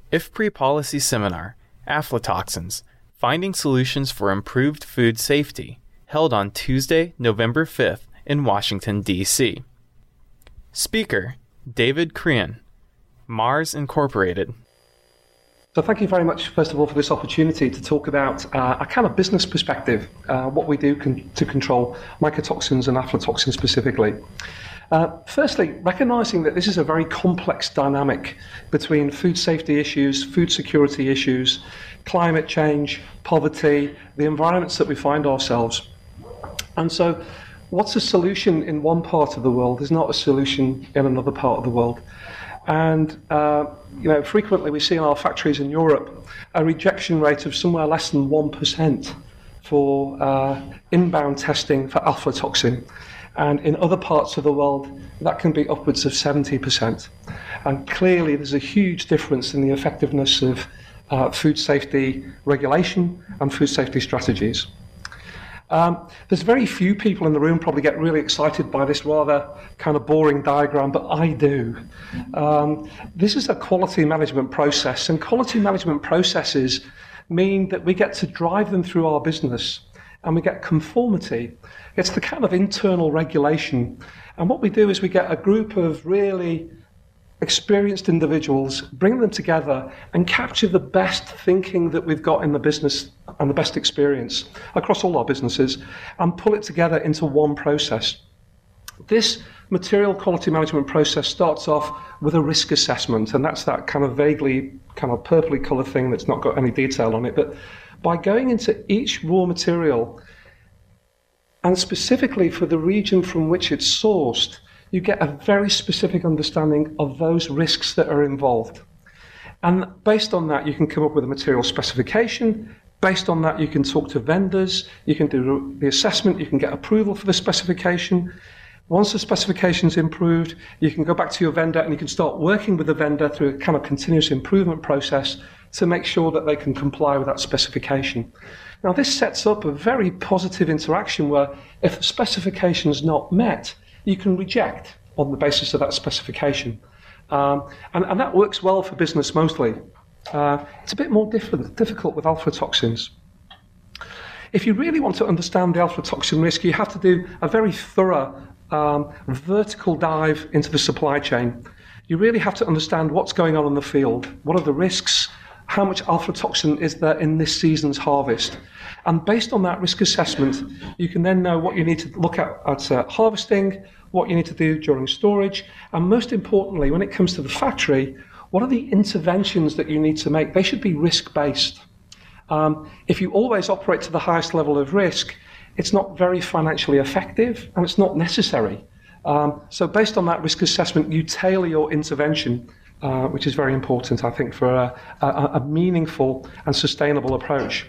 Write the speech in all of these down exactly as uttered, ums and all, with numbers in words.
I F P R I Policy Seminar, Aflatoxins, Finding Solutions for Improved Food Safety, held on Tuesday, November fifth in Washington, D C Speaker, David Crean, Mars Incorporated. So thank you very much, first of all, for this opportunity to talk about uh, a kind of business perspective, uh, what we do con- to control mycotoxins and aflatoxins specifically. Uh, firstly, recognising that this is a very complex dynamic between food safety issues, food security issues, climate change, poverty, the environments that we find ourselves. And so what's a solution in one part of the world is not a solution in another part of the world. And uh, you know, frequently we see in our factories in Europe a rejection rate of somewhere less than one percent for uh, inbound testing for aflatoxin. And in other parts of the world, that can be upwards of seventy percent. And clearly there's a huge difference in the effectiveness of uh, food safety regulation and food safety strategies. Um, there's very few people in the room probably get really excited by this rather kind of boring diagram, but I do. Um, this is a quality management process, and quality management processes mean that we get to drive them through our business and we get conformity. It's the kind of internal regulation. And what we do is we get a group of really experienced individuals, bring them together and capture the best thinking that we've got in the business and the best experience across all our businesses and pull it together into one process. This material quality management process starts off with a risk assessment, and that's that kind of vaguely kind of purpley coloured thing that's not got any detail on it. But by going into each raw material, and specifically for the region from which it's sourced, you get a very specific understanding of those risks that are involved. And based on that, you can come up with a material specification. Based on that, you can talk to vendors, you can do the assessment, you can get approval for the specification. Once the specification's improved, you can go back to your vendor and you can start working with the vendor through a kind of continuous improvement process to make sure that they can comply with that specification. Now, this sets up a very positive interaction where if the specification is not met, you can reject on the basis of that specification. Um, and, and that works well for business mostly. Uh, it's a bit more diff- difficult with aflatoxins. If you really want to understand the aflatoxin risk, you have to do a very thorough um, vertical dive into the supply chain. You really have to understand what's going on in the field. What are the risks? How much aflatoxin is there in this season's harvest? And based on that risk assessment, you can then know what you need to look at at uh, harvesting, what you need to do during storage, and most importantly, when it comes to the factory, what are the interventions that you need to make? They should be risk-based. Um, if you always operate to the highest level of risk, it's not very financially effective and it's not necessary. Um, so based on that risk assessment, you tailor your intervention, uh, which is very important, I think, for a, a, a meaningful and sustainable approach.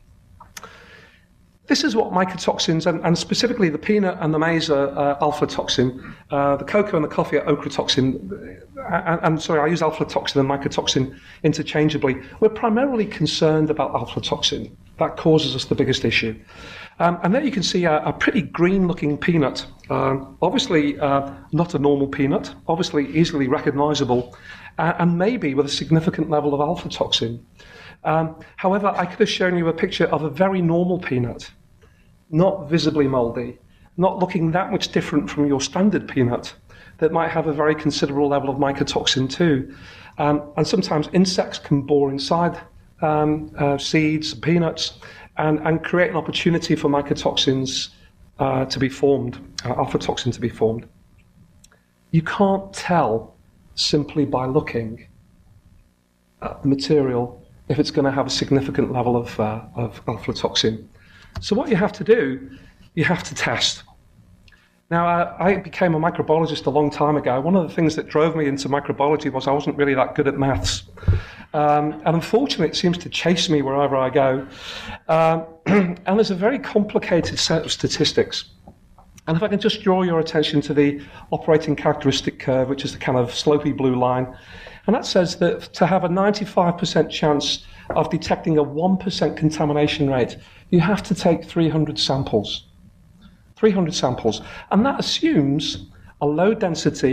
This is what mycotoxins, and, and specifically the peanut and the maize are uh, alpha-toxin, uh, the cocoa and the coffee are ochratoxin, and, and sorry, I use alpha-toxin and mycotoxin interchangeably. We're primarily concerned about alpha-toxin. That causes us the biggest issue. Um, and there you can see a, a pretty green-looking peanut, um, obviously uh, not a normal peanut, obviously easily recognizable, uh, and maybe with a significant level of alpha-toxin. Um, however, I could have shown you a picture of a very normal peanut, not visibly mouldy, not looking that much different from your standard peanut, that might have a very considerable level of mycotoxin too. Um, and sometimes insects can bore inside um, uh, seeds, peanuts, and, and create an opportunity for mycotoxins uh, to be formed, uh, alpha-toxin to be formed. You can't tell simply by looking at the material if it's going to have a significant level of, uh, of aflatoxin. So what you have to do, you have to test. Now, uh, I became a microbiologist a long time ago. One of the things that drove me into microbiology was I wasn't really that good at maths. Um, and unfortunately, it seems to chase me wherever I go. Um, and there's a very complicated set of statistics. And if I can just draw your attention to the operating characteristic curve, which is the kind of slopey blue line, and that says that to have a ninety-five percent chance of detecting a one percent contamination rate, you have to take three hundred samples. three hundred samples. And that assumes a low density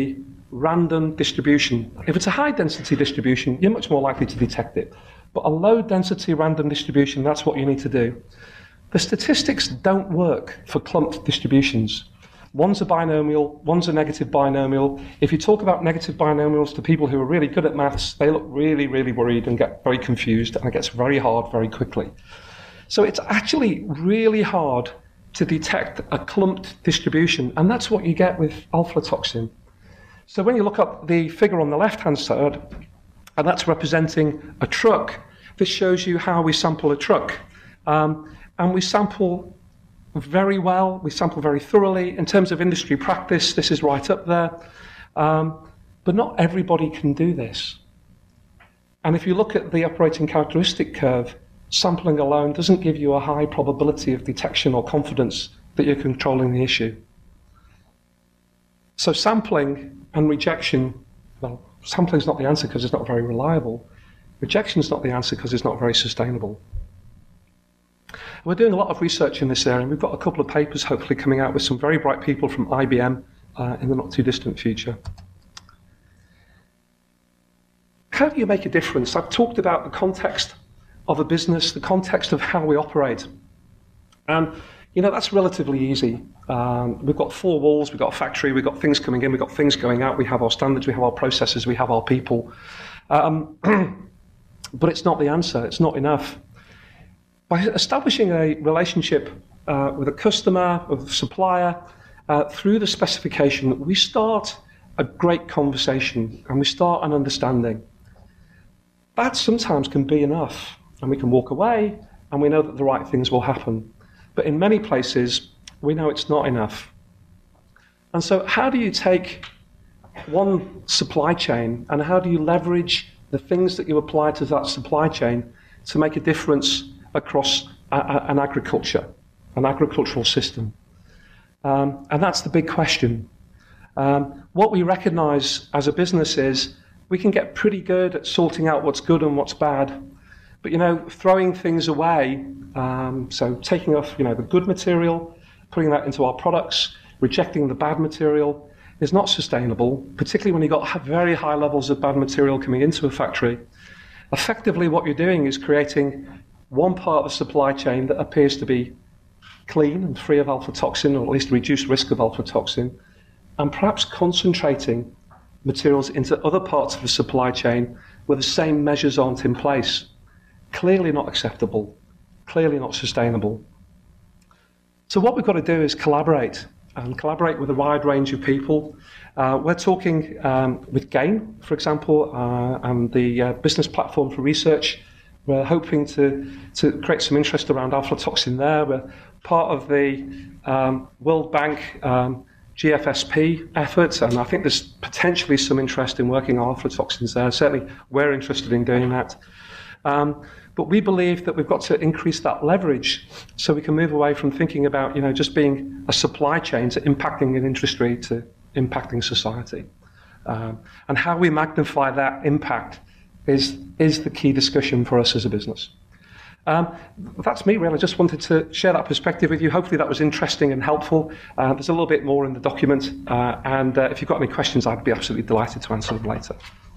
random distribution. If it's a high-density distribution, you're much more likely to detect it. But a low-density random distribution, that's what you need to do. The statistics don't work for clumped distributions. One's a binomial, one's a negative binomial. If you talk about negative binomials to people who are really good at maths, they look really, really worried and get very confused, and it gets very hard very quickly. So it's actually really hard to detect a clumped distribution, and that's what you get with aflatoxin. So when you look at the figure on the left-hand side, and that's representing a truck, this shows you how we sample a truck. Um, and we sample very well, we sample very thoroughly. In terms of industry practice, this is right up there. Um, but not everybody can do this. And if you look at the operating characteristic curve, sampling alone doesn't give you a high probability of detection or confidence that you're controlling the issue. So sampling and rejection, well, sampling is not the answer because it's not very reliable. Rejection is not the answer because it's not very sustainable. We're doing a lot of research in this area, and we've got a couple of papers hopefully coming out with some very bright people from I B M uh, in the not too distant future. How do you make a difference? I've talked about the context of a business, the context of how we operate. And, you know, that's relatively easy. Um, we've got four walls, we've got a factory, we've got things coming in, we've got things going out, we have our standards, we have our processes, we have our people. Um, but it's not the answer, it's not enough. By establishing a relationship uh, with a customer, with a supplier, uh, through the specification, we start a great conversation and we start an understanding. That sometimes can be enough, and we can walk away and we know that the right things will happen. But in many places, we know it's not enough. And so how do you take one supply chain and how do you leverage the things that you apply to that supply chain to make a difference across a, a, an agriculture, an agricultural system? Um, and that's the big question. Um, what we recognize as a business is we can get pretty good at sorting out what's good and what's bad, but, you know, throwing things away, um, so taking off, you know, the good material, putting that into our products, rejecting the bad material is not sustainable, particularly when you've got very high levels of bad material coming into a factory. Effectively, what you're doing is creating one part of the supply chain that appears to be clean and free of aflatoxin, or at least reduced risk of aflatoxin, and perhaps concentrating materials into other parts of the supply chain where the same measures aren't in place. Clearly not acceptable, clearly not sustainable. So what we've got to do is collaborate, and collaborate with a wide range of people. Uh, we're talking um, with GAIN, for example, uh, and the uh, Business Platform for Research. We're hoping to, to create some interest around aflatoxin there. We're part of the um, World Bank um, G F S P efforts, and I think there's potentially some interest in working on aflatoxins there. Certainly, we're interested in doing that. Um, but we believe that we've got to increase that leverage so we can move away from thinking about, you know, just being a supply chain to impacting an industry to impacting society. Um, and how we magnify that impact is, is the key discussion for us as a business. Um, that's me, really. I just wanted to share that perspective with you. Hopefully that was interesting and helpful. Uh, there's a little bit more in the document, uh, and uh, if you've got any questions, I'd be absolutely delighted to answer them later.